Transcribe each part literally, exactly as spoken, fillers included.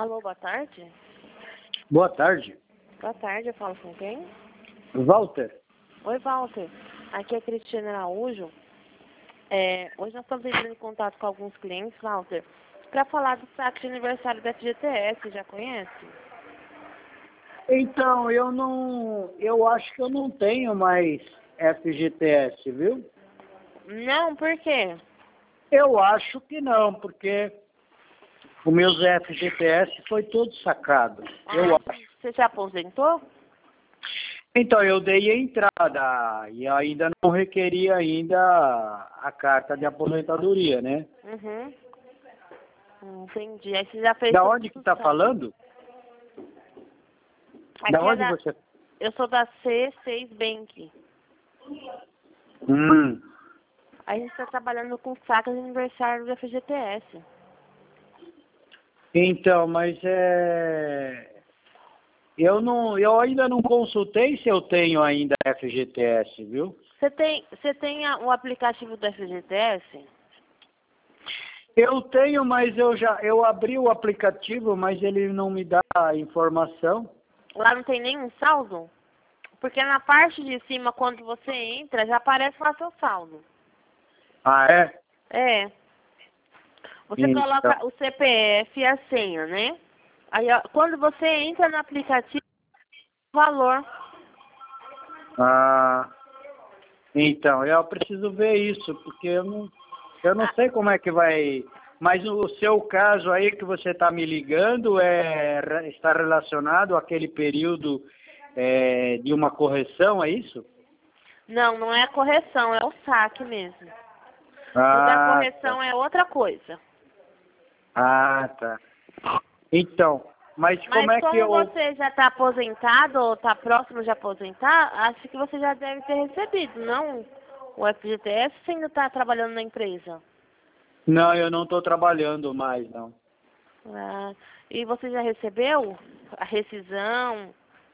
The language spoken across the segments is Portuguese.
Alô, boa tarde. Boa tarde. Boa tarde, eu falo com quem? Walter. Oi, Walter. Aqui é Cristiana Araújo. É, hoje nós estamos entrando em contato com alguns clientes, Walter, para falar do saque de aniversário da F G T S. Já conhece? Então, eu não... Eu acho que eu não tenho mais F G T S, viu? Não, por quê? Eu acho que não, porque o meu F G T S foi todo sacado. Ah, Eu acho. você se aposentou? Então, eu dei a entrada e ainda não requeri ainda a carta de aposentadoria, né? Uhum. Entendi. Aí você já fez... Da tudo onde que do tá saque. falando? Aqui Da é onde da... você... Eu sou da C seis Bank. Hum. Aí a gente está trabalhando com saque de aniversário do F G T S. Então, mas é... Eu, não, eu ainda não consultei se eu tenho ainda F G T S, viu? Você tem, você tem a- o aplicativo do F G T S? Eu tenho, mas eu já eu abri o aplicativo, mas ele não me dá a informação. Lá não tem nenhum saldo? Porque na parte de cima, quando você entra, já aparece lá seu saldo. Ah, é? É. Você Então, coloca o C P F e a senha, né? Aí, ó, quando você entra no aplicativo, o valor. ah, então, eu preciso ver isso, porque eu não, eu não Ah, sei como é que vai... Mas o seu caso aí que você está me ligando é, está relacionado àquele período é, de uma correção, é isso? não, não é a correção, é o saque mesmo. O da Ah, tá. correção é outra coisa. Ah, tá. Então, mas como Mas é que como eu... você já está aposentado ou está próximo de aposentar, acho que você já deve ter recebido, não? O F G T S você ainda está trabalhando na empresa? Não, eu não estou trabalhando mais, não. Ah, e você já recebeu a rescisão?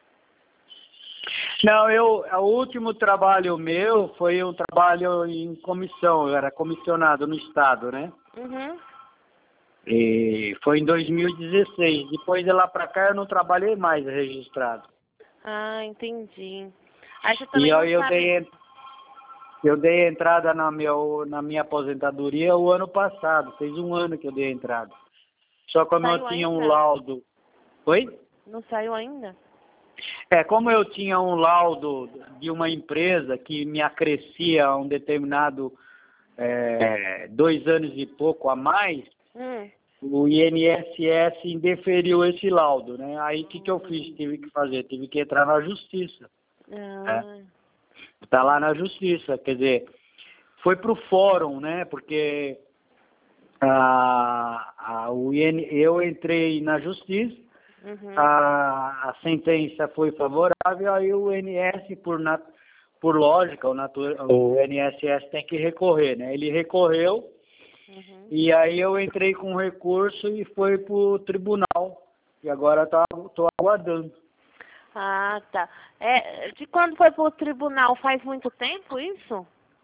Não, eu, o último trabalho meu foi um trabalho em comissão, eu era comissionado no Estado, né? Uhum. E foi em dois mil e dezesseis. Depois de lá para cá eu não trabalhei mais registrado. Ah, entendi. Aí você E também não aí eu sabe... dei, eu dei entrada na, meu, na minha aposentadoria o ano passado, fez um ano que eu dei entrada. Só como eu Saiu tinha um ainda? laudo... Oi? Não saiu ainda? É, como eu tinha um laudo de uma empresa que me acrescia um determinado é, dois anos e pouco a mais, Hum. o I N S S indeferiu esse laudo, né? Aí o que, que eu fiz? Hum. Tive que fazer? Tive que entrar na justiça. Né? Ah, Tá lá na justiça, quer dizer, foi pro fórum, né? Porque a, a, o I N, eu entrei na justiça, uhum. a, a sentença foi favorável, aí o I N S, por, nat, por lógica, o, natu, o I N S S tem que recorrer, né? Ele recorreu, Uhum. e aí eu entrei com recurso e foi pro tribunal, e agora estou aguardando. Ah, tá. É, de quando foi pro tribunal? Faz muito tempo isso?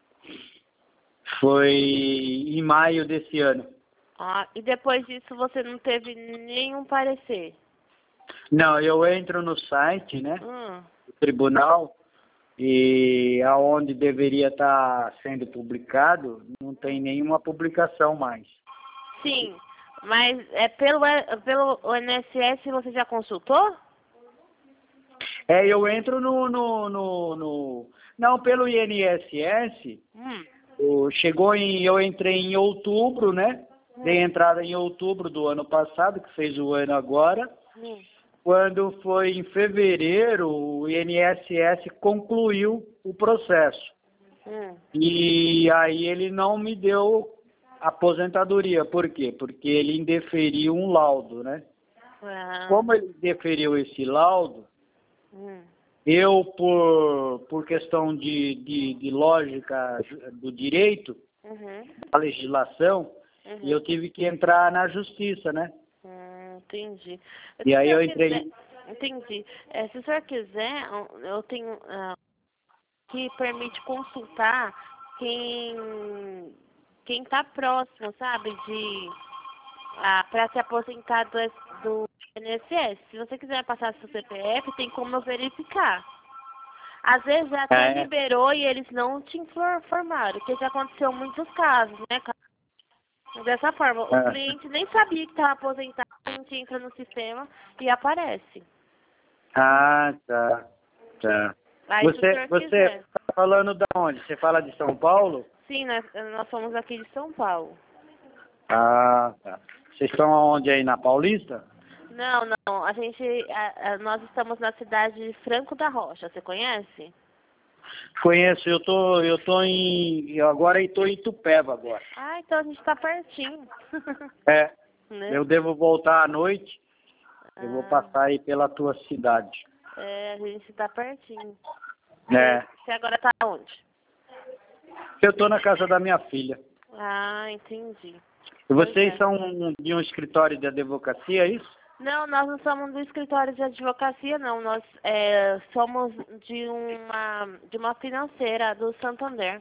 Foi em maio desse ano. Ah, e depois disso você não teve nenhum parecer? Não, eu entro no site, né, Hum. do tribunal, e aonde deveria estar sendo publicado, não tem nenhuma publicação mais. Sim, mas é pelo, pelo I N S S você já consultou? É, eu entro no, no, no, no... Não, pelo I N S S, Hum. o- chegou em... Eu entrei em outubro, né? Dei Hum. entrada em outubro do ano passado, que fez o ano agora. Hum. Quando foi em fevereiro, o I N S S concluiu o processo. Hum. E aí ele não me deu aposentadoria. Por quê? Porque ele indeferiu um laudo, né? Ah. Como ele indeferiu esse laudo, Hum. eu, por, por questão de, de, de lógica do direito, Uhum. da legislação, eu Uhum. tive que entrar na justiça, né? Hum, entendi. E Se o aí senhor eu quiser, entrei... entendi. É, se o senhor quiser, eu tenho ah, que permite consultar quem quem está próximo, sabe, de ah, para se aposentar do, do I N S S. Se você quiser passar seu C P F, tem como eu verificar. Às vezes até É. liberou e eles não te informaram, porque já aconteceu muitos casos, né? Dessa forma, o É. cliente nem sabia que estava aposentado, a gente entra no sistema e aparece. Ah, tá. Tá. Aí, se o Você senhor você quiser. está falando de onde? Você fala de São Paulo? Sim, nós, nós somos aqui de São Paulo. Ah, tá. Vocês estão aonde aí? Na Paulista? Não, não, a gente, a, a, nós estamos na cidade de Franco da Rocha, você conhece? Conheço, eu tô, eu tô em. Eu agora estou em Itupeva agora. Ah, então a gente está pertinho. É. Né? Eu devo voltar à noite. Eu vou Ah, passar aí pela tua cidade. é, a gente está pertinho. É. Você agora está onde? Eu tô na casa da minha filha. Ah, entendi. E vocês Pois é. são de um escritório de advocacia, é isso? Não, nós não somos do escritório de advocacia, não. Nós é, somos de uma, de uma financeira, do Santander.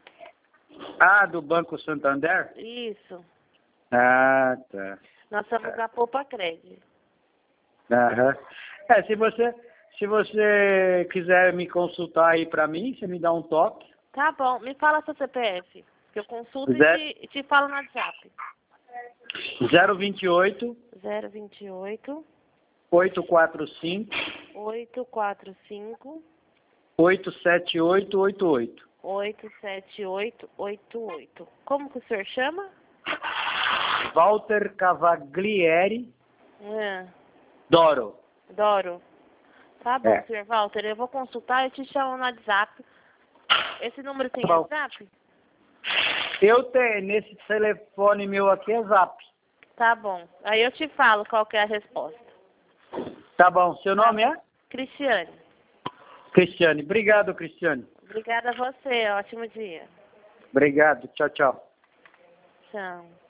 Ah, do Banco Santander? Isso. Ah, tá. Nós somos da Poupa Cred. Aham. É, se você, se você quiser me consultar aí pra mim, você me dá um toque. Tá bom, me fala seu C P F, que eu consulto Zero- e te, te falo no WhatsApp. zero vinte e oito, zero vinte e oito, oito quatro cinco, oito quatro cinco, oito sete oito oito oito. oito sete oito oito oito. Como que o senhor chama? Walter Cavaglieri É, Doro. Doro. Tá bom, É. senhor Walter, eu vou consultar e te chamo no WhatsApp. Esse número tem Tá bom. WhatsApp? Eu tenho, nesse telefone meu aqui é Zap. Tá bom. Aí eu te falo qual que é a resposta. Tá bom, seu nome é? Cristiane. Cristiane. Obrigado, Cristiane. Obrigada a você. Ótimo dia. Obrigado. Tchau, tchau. Tchau.